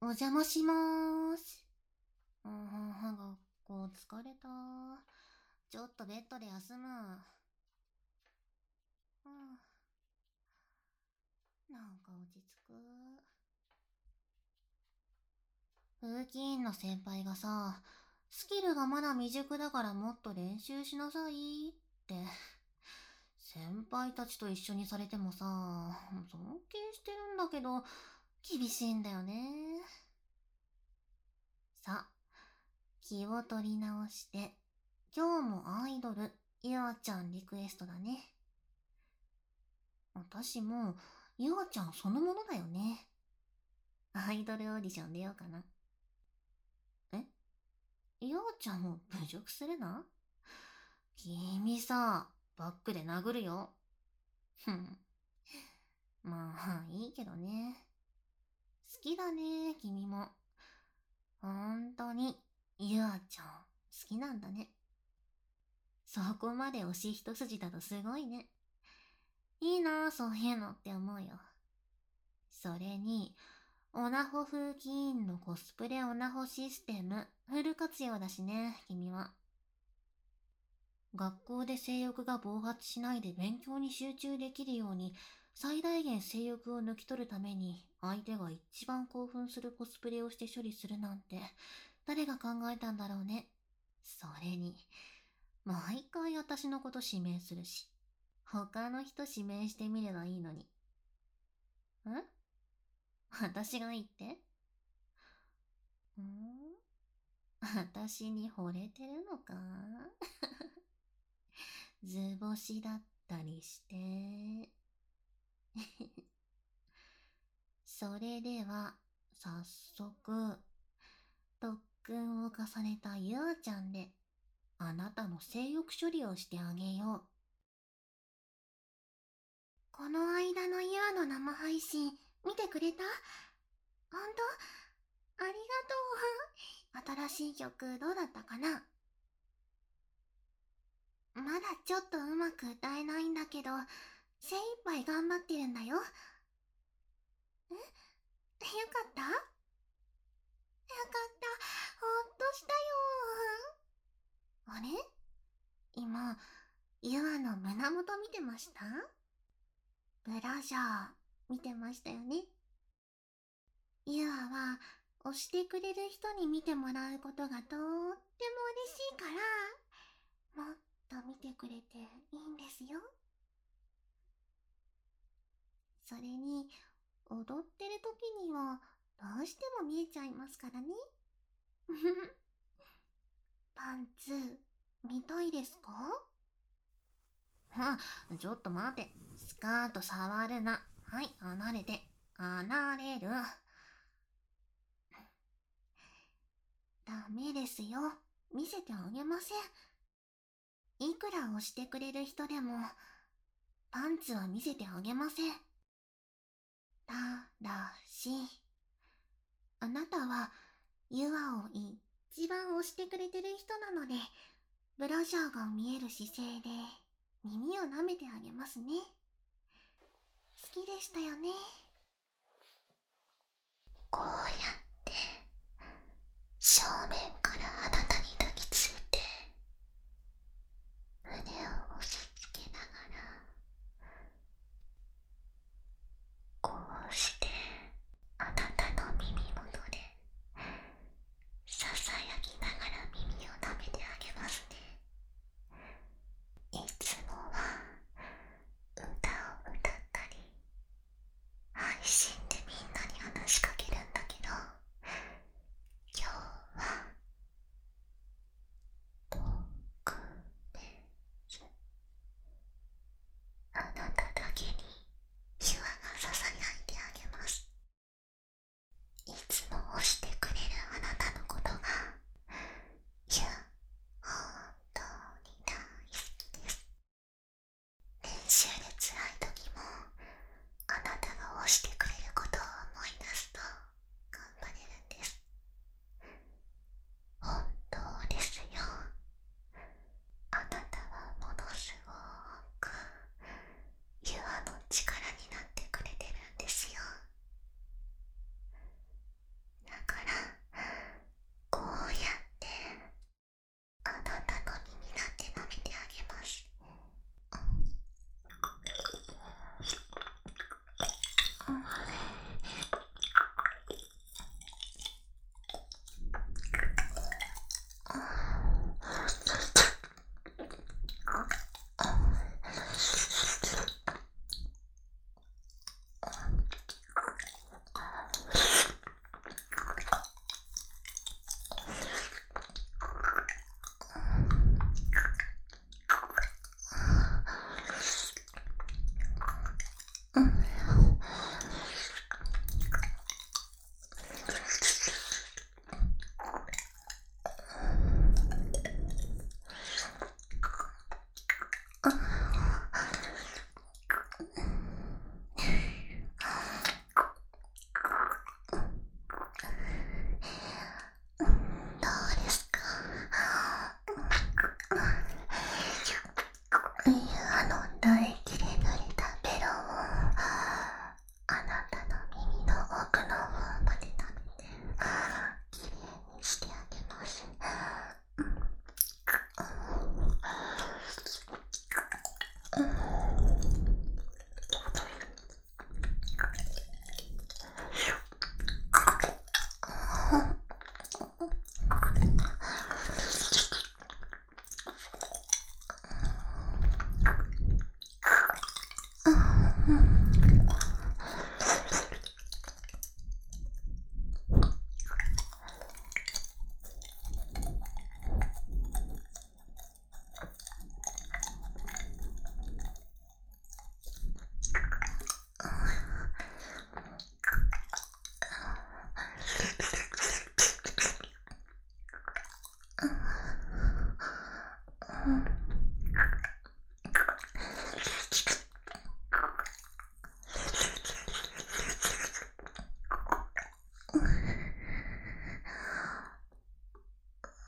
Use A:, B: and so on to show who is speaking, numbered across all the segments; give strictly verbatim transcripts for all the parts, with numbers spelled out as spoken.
A: お邪魔しまーす。うん、学校疲れた。ちょっとベッドで休む。うん、なんか落ち着く。風紀委員の先輩がさ、スキルがまだ未熟だからもっと練習しなさいって。先輩たちと一緒にされてもさ、尊敬してるんだけど、厳しいんだよね。さ、気を取り直して、今日もアイドル、ゆあちゃんリクエストだね。私も、ゆあちゃんそのものだよね。アイドルオーディション出ようかな。えゆあちゃんを侮辱するな。君さ、バックで殴るよ。ふん。まあ、いいけどね。好きだね、君も。ほんとに、ゆあちゃん、好きなんだね。そこまで推し一筋だとすごいね。いいなあ、そういうのって思うよ。それに、オナホ風紀委員のコスプレオナホシステム、フル活用だしね、君は。学校で性欲が暴発しないで勉強に集中できるように、最大限性欲を抜き取るために、相手が一番興奮するコスプレをして処理するなんて、誰が考えたんだろうね。それに、毎回私のこと指名するし、他の人指名してみればいいのに。ん私がいいって？ん私に惚れてるのか？図星だったりして。それでは、早速、特訓を重ねたゆあちゃんで、あなたの性欲処理をしてあげよう。この間のゆあの生配信、見てくれた？ほんと？ありがとう。新しい曲どうだったかな？まだちょっとうまく歌えないんだけど、精一杯頑張ってるんだよ。え？よかった？よかった。ほっとしたよ。あれ？今、ユアの胸元見てました？ブラジャー、見てましたよね。ユアは、押してくれる人に見てもらうことがとっても嬉しいから、もっと見てくれていいんですよ。それに、踊ってる時には、どうしても見えちゃいますからね。パンツ、見たいですか？うん、ちょっと待て。スカート触るな。はい、離れて。離れる。ダメですよ。見せてあげません。いくら押してくれる人でも、パンツは見せてあげません。ただし、あなたは、ユアを一番押してくれてる人なので、ブラジャーが見える姿勢で、耳を舐めてあげますね。好きでしたよね。こうやって正面からあなたに抱きついて胸を押し付けながら、こうしてあなたの耳元でささやきながら耳を舐めてあげますね。いつもは歌を歌ったり、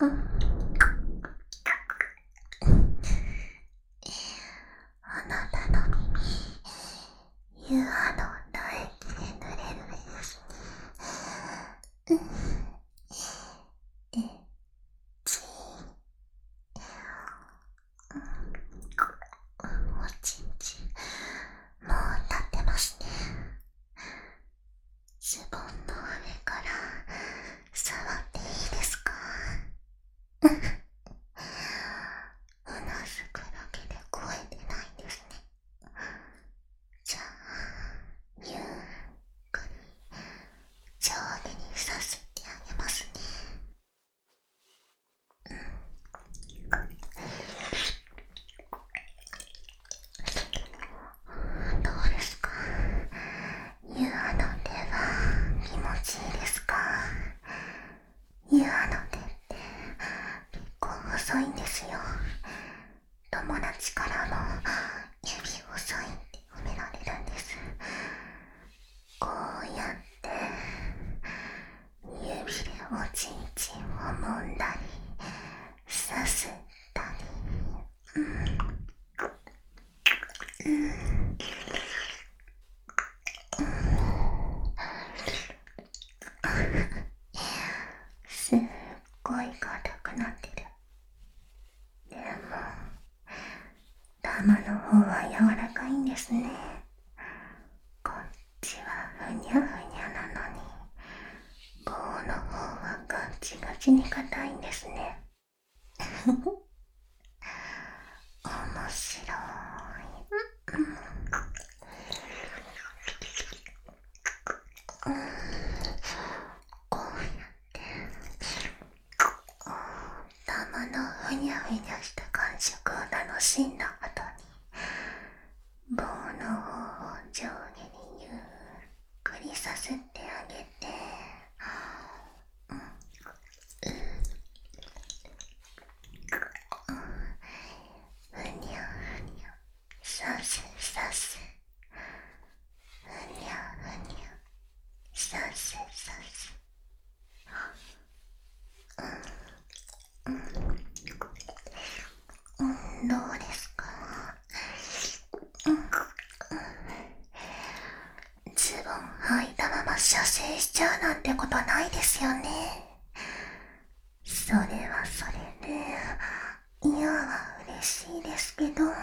A: あなたの耳、ユアの唾液で濡れるですね。えちおちんちん、もう立ってますね。ズボンの上から触っていいですか？うなずくだけで超えてないんですね。じゃあ、ゆっくり上下にさせてあげますね。どうですか？ユアの手は気持ちいいですか？ユアの手って結構細いんですよ。友達からも指細いって褒められるんです。こうやって指でおちんちんを揉んだりさすったり、うん、うん、すっごい硬くなってる。でも玉の方は柔らかいんですね。こっちはふにゃふにゃなのに、棒の方はガチガチに硬いんですね。面白い。うん、こうやって玉のふにゃふにゃした感触を楽しんだ後に、棒の方を上下にゆっくりさせてあげて、うん、ふにゃふにゃさせさせ、ふにゃふにゃさせさせ、うん、どうですか？うん、ズボン履いたまま射精しちゃうなんてことないですよね。それはそれで嫌は嬉しいですけど、うん、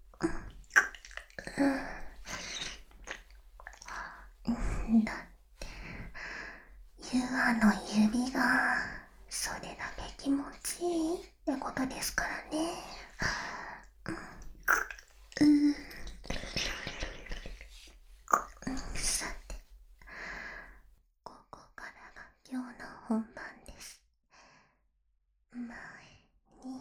A: うん、だってユアの指がそれだけ気持ちいいってことですからね。うん、うん、さて、ここからが今日の本番です。前に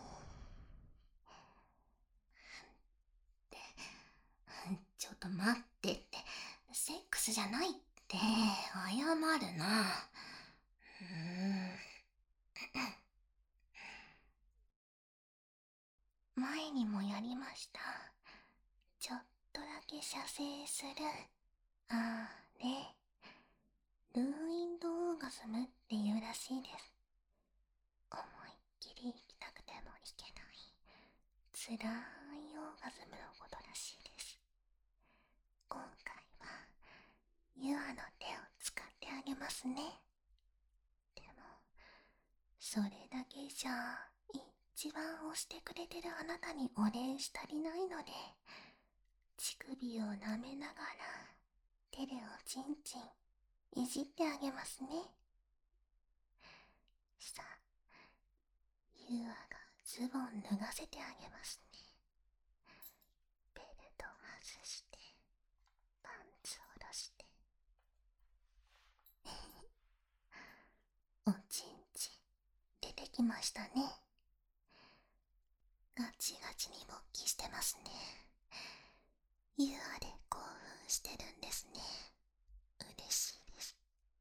A: ちょっと待ってって、セックスじゃないって謝るな。うーん、前にもやりました。ちょっとだけ射精するあれ、ルーインドオーガズムっていうらしいです。思いっきり行きたくても行けない辛いオーガズムのことらしいです。今回はユアの手を使ってあげますね。でもそれだけじゃ一番押してくれてるあなたにお礼し足りないので、乳首を舐めながら手でおちんちんいじってあげますね。さあ、ユアがズボン脱がせてあげますね。ベルト外して、パンツ下ろして、おちんちん出てきましたね。ガチガチに勃起してますね。ユアで興奮してるんですね。嬉しいです。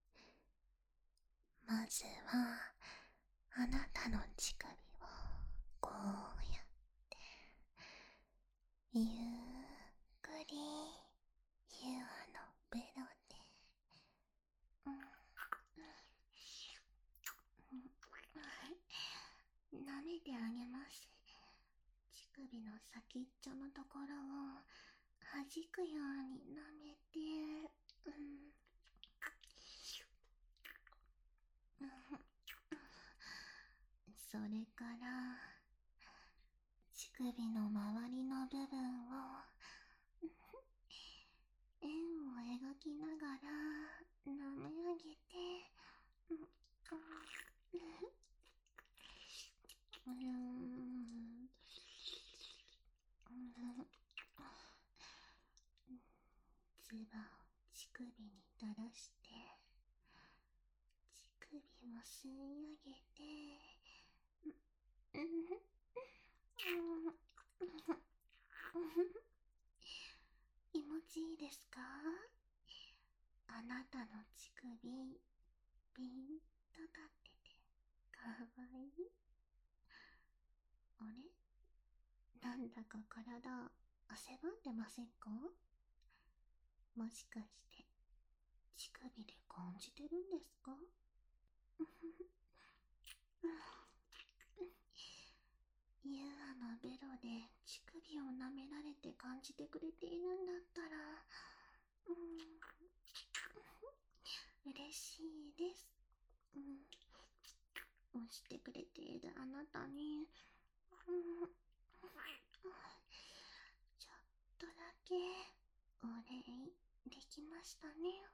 A: まずはあなたの乳首をこうやってゆっくりユアのベロで、うん、 てあげます。乳首の先っちょのところを弾くように舐めて、うん、それから乳首の周りの部分を円を描きながら舐め上げて、うんうん、唾を乳首に垂らして乳首を吸い上げて、気持ちいいですか？あなたの乳首ピンと立っててかわいい。あれ、なんだか体汗ばんでませんか？もしかして乳首で感じてるんですか？ユアのベロで乳首を舐められて感じてくれているんだったら、うん、嬉しいです。うん、押してくれているあなたに、うん、ちょっとだけお礼できましたね。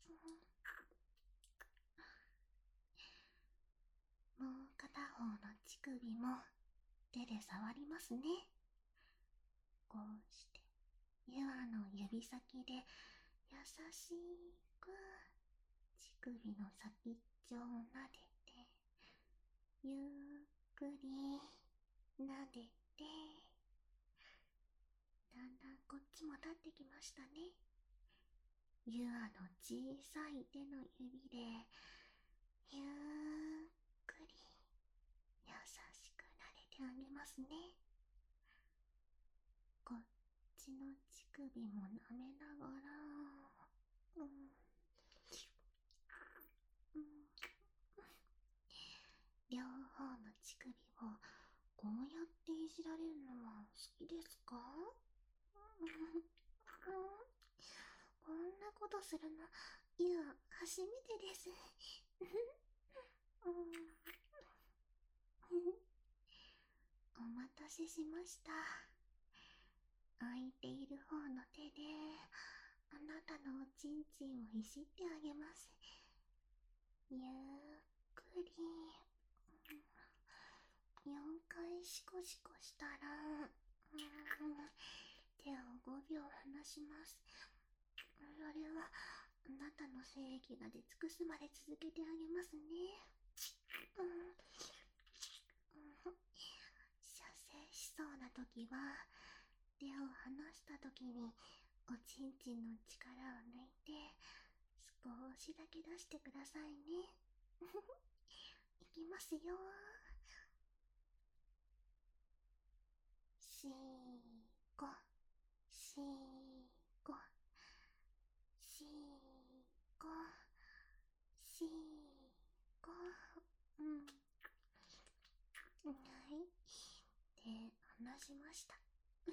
A: うん、もう片方の乳首も手で触りますね。こうしてユアの指先で優しく乳首の先っちょを撫でて、ゆっくり撫でて、だんだんこっちも立ってきましたね。ユアの小さい手の指でゆっくり優しく撫でてあげますね。こっちの乳首も舐めながら、うん、うん、両方の乳首をこうやっていじられるのは好きですか？うん、こんなことするの、いや、初めてです。うん、お待たせしました。空いている方の手であなたのおちんちんをいじってあげます。ゆっくり、うん、よんかいシコシコしたら、うん、手をごびょう離します。それはあなたの精液が出尽くすまで続けてあげますね。うん、うん、射精しそうな時は手を離した時におちんちんの力を抜いて少しだけ出してくださいね。いきますよ。しーこ、しーこ、しーこ、しーこ、うん、はい。で、離しました。うん、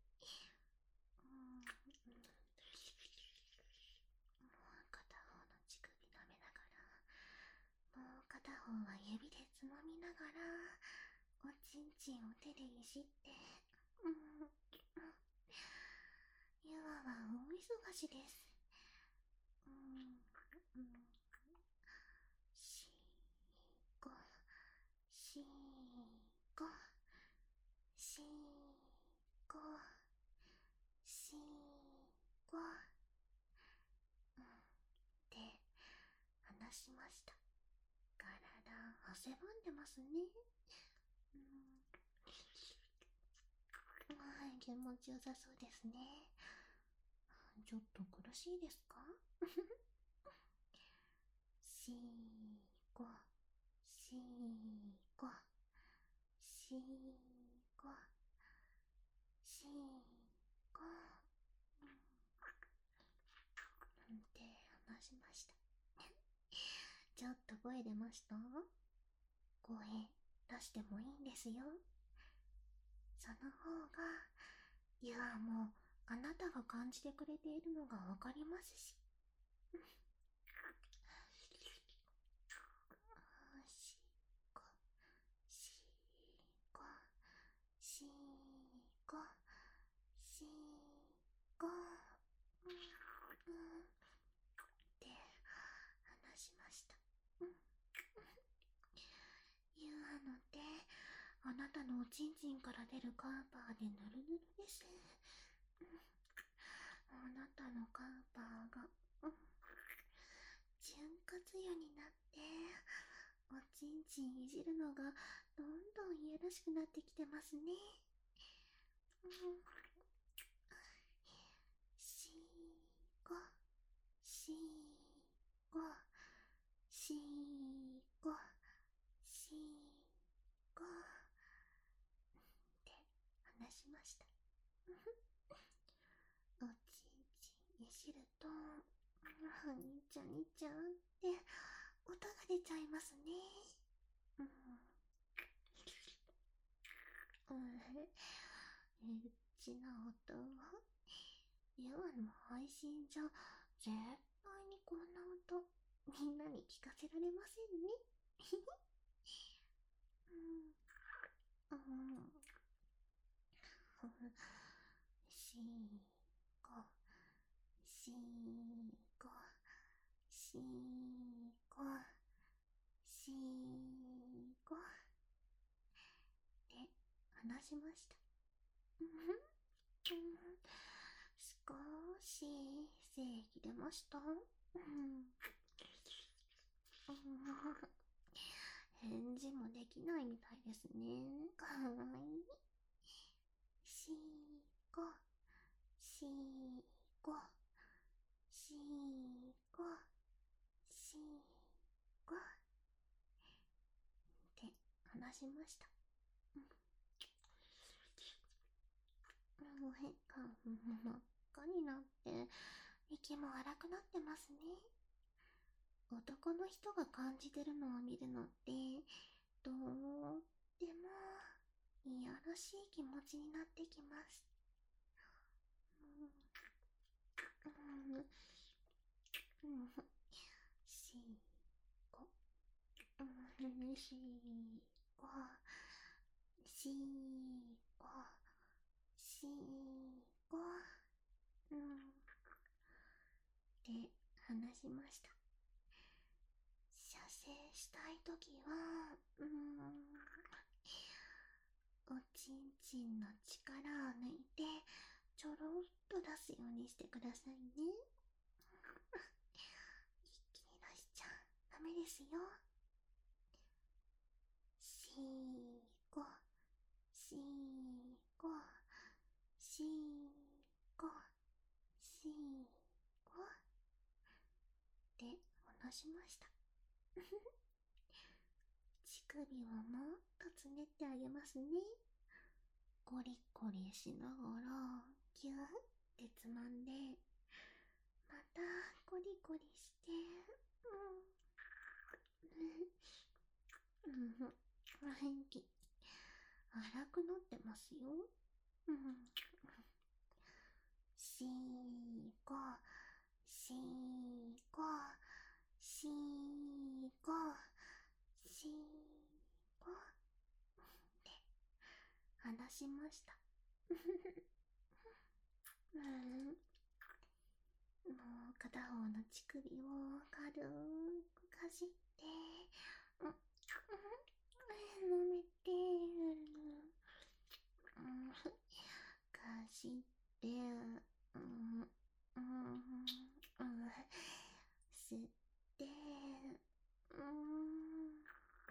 A: うん、片方の乳首舐めながら、もう片方は指でつまみながらおちんちんを手でいじって、うん、ユアは大忙しです。うん、うん、しーこ、しーこ、しーこ、しーこ、うん、で、話しました。体汗ばんでますね。うん、はい、気持ちよさそうですね。ちょっと苦しいですか？しーこ、しーこ、しーこ、しーこ、うん、って話しました。ちょっと声出ました？声出してもいいんですよ。その方が、ユアもあなたが感じてくれているのがわかりますし。しこ、しこ、しこ、しこ、うん、って話しました。ユアの手、あなたのおちんちんから出るカーパーでぬるぬるです。あなたのカーパーが、うん、潤滑油になって、おちんちんいじるのがどんどんいやらしくなってきてますね。うん、しーこ、しーこ、しーこ、しーこって話しました。おちんちんいじると、にちゃにちゃって音が出ちゃいますね。うん。うん、エッチな音は、ユアの配信じゃ絶対にこんな音みんなに聞かせられませんね。うん。うん。しーこ、しーこ、しーこ、しーこって話しました。うん、少し精液出ました。うん、返事もできないみたいですね。かわいい。しーこ、しーこ、しーこ、しーこって話しました。もう変か、真っ赤になって、息も荒くなってますね。男の人が感じてるのを見るのって、とってもいやらしい気持ちになってきます。うん、うん、うん、しーこ、うん、しーこ、しーこ、しーこ、うん、って話しました。射精したいときは、うーん、おちんちんの力を抜いて、ちょろっと出すようにしてくださいね。一気に出しちゃダメですよ。しーこ、しーこ、しーこ、しーこって話しました。乳首をもっとつねってあげますね。コリコリしながらギューってつまんで、またコリコリして、うん、うん、元気荒くなってますよ。うん、しーこ、しーこ、しーこ、しーこって話しました。うん、もう片方の乳首を軽くかじって、うん、うん、舐めて、うん、かじって、うん、うん、うん、吸って、うん、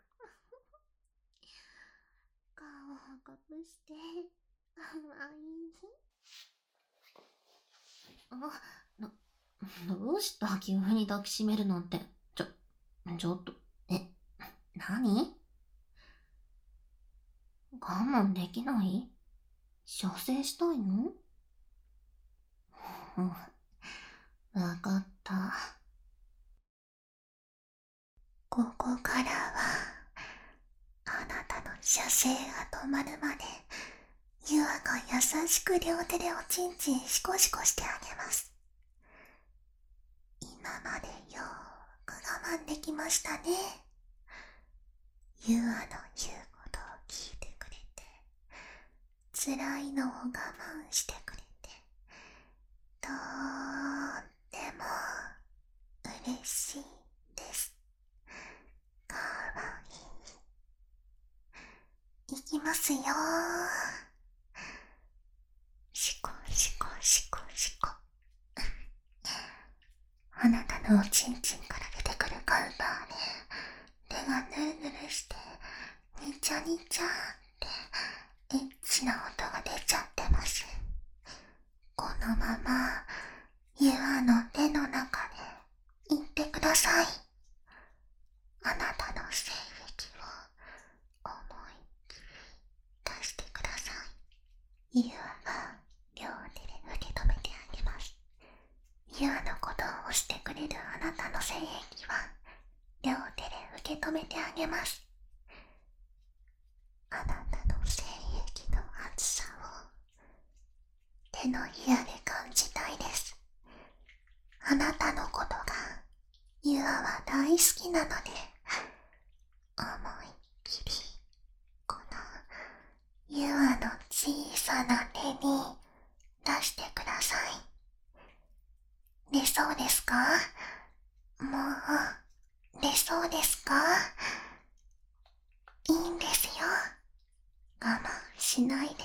A: 顔を隠して、かわいい。あ、な、どうした急に抱きしめるなんて。ちょ、ちょっと、え、何？我慢できない？射精したいの？うん、わかった。ここからは、あなたの射精が止まるまでユアが優しく両手でおちんちんシコシコしてあげます。今までよーく我慢できましたね。ユアの言うことを聞いてくれて、辛いのを我慢してくれて、とーっても嬉しいです。かわいい。いきますよー。シコシコシコシコ。あなたのおちんちんから出てくるカウパーで手がヌルヌルしてニチャニチャってエッチな音が出ちゃってます。このままユアの手の中で言ってください。あなたの性癖を思いっきり出してください。ユアが両手で受け止めてあげます。ユアのことを押してくれるあなたの性癖は両手で受け止めてあげます。あなたの性癖の熱さを手のひらで感じたいです。あなたのことがユアは大好きなので、思いっきりこのユアの小さな手に出してください。出そうですか？もう出そうですか？いいんですよ。我慢しないで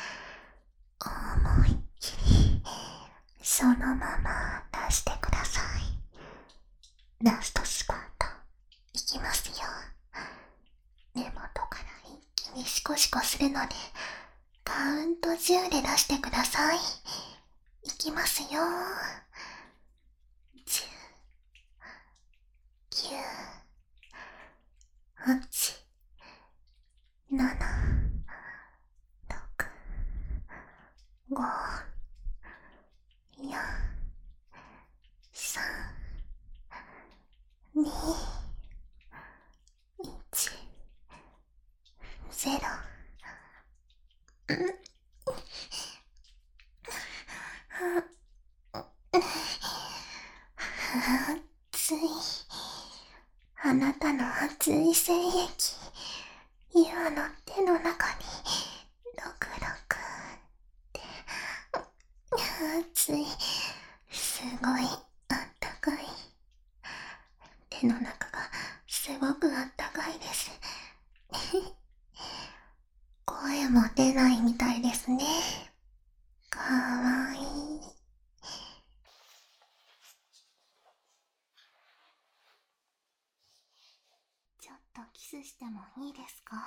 A: 思いっきりそのまま出してください。ラストスパートいきますよ。根元から一気にシコシコするのでカウントじゅうで出してください。いきますよ。じゅう、きゅう、はち、なな、ろく、ご、よん、さん、に、いち、ゼロ。熱い。あなたの熱い精液、ユアの手の中にロクロクって熱い。すごいあったかい。手の中がすごくあったかいです。声も出ないみたいですね。かわいい。ちょっとキスしてもいいですか？